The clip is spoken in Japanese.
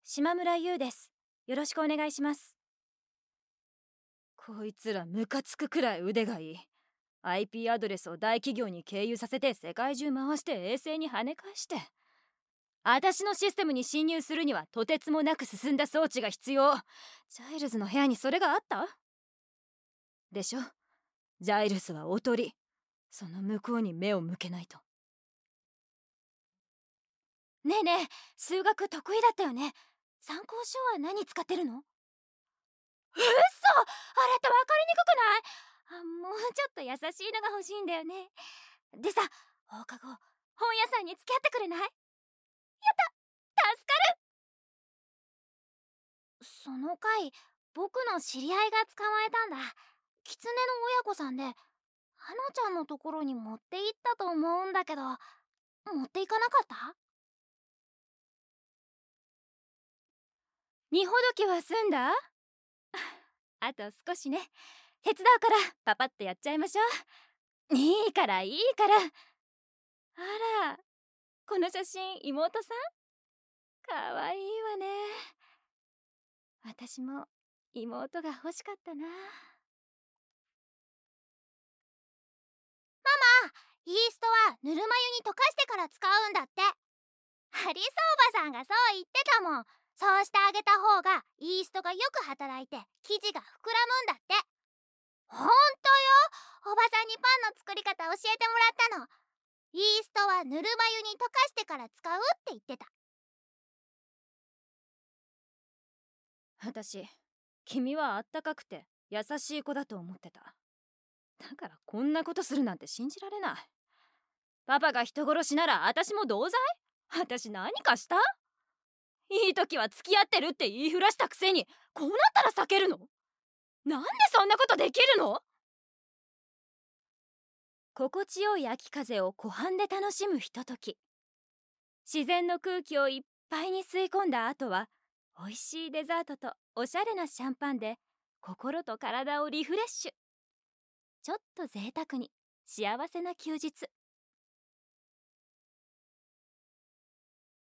島村優です。よろしくお願いします。こいつらムカつくくらい腕がいい。 IP アドレスを大企業に経由させて世界中回して衛星に跳ね返して、私のシステムに侵入するにはとてつもなく進んだ装置が必要。ジャイルズの部屋にそれがあったでしょ。ジャイルズはおとり、その向こうに目を向けないと。ねえねえ、数学得意だったよね。参考書は何使ってるの？嘘、あれって分かりにくくない？もうちょっと優しいのが欲しいんだよね。でさ、放課後本屋さんに付き合ってくれない？やった、助かる。その回、僕の知り合いが捕まえたんだ。狐の親子さんで、花ちゃんのところに持って行ったと思うんだけど、持っていかなかった？荷ほどきは済んだ？あと少しね。手伝うからパパッとやっちゃいましょう。いいからいいから。あら、この写真妹さん？かわいいわね。私も妹が欲しかったな。イーストはぬるま湯に溶かしてから使うんだって。ハリソーバさんがそう言ってたもん。そうしてあげた方がイーストがよく働いて生地が膨らむんだって。ほんとよ。おばさんにパンの作り方教えてもらったの。イーストはぬるま湯に溶かしてから使うって言ってた。私、君はあったかくて優しい子だと思ってた。だからこんなことするなんて信じられない。パパが人殺しなら私も同罪？私何かした？いい時は付き合ってるって言いふらしたくせに、こうなったら避けるの？なんでそんなことできるの？心地よい秋風を湖畔で楽しむひととき、自然の空気をいっぱいに吸い込んだ後は、美味しいデザートとおしゃれなシャンパンで心と体をリフレッシュ。ちょっと贅沢に幸せな休日。